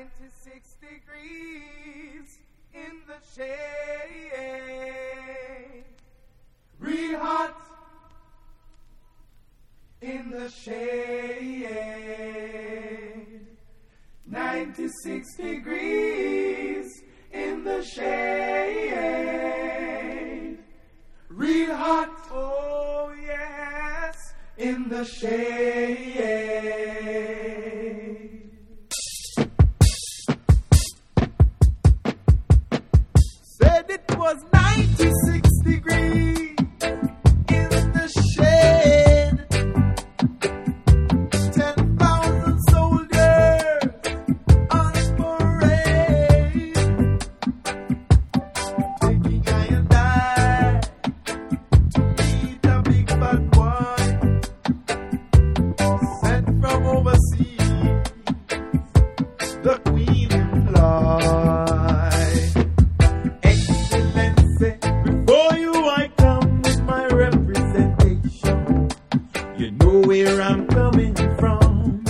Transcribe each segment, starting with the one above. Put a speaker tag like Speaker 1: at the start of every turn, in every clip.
Speaker 1: 96 degrees in the shade. Real hot in the shade. 96 degrees in the shade. Real hot, oh yes, in the shade. Said it was 96 degrees in the shade. 10,000 soldiers on parade, taking I and I to meet a big bad boy sent from overseas, the Queen employ. Excellency, before you I come with my representation. You know where I'm coming from.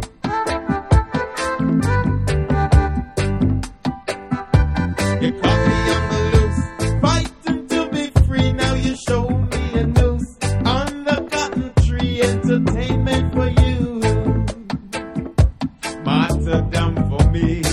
Speaker 1: You caught me on the loose, fighting to be free. Now you show me a noose on the cotton tree. Entertainment for you, martyrdom for me.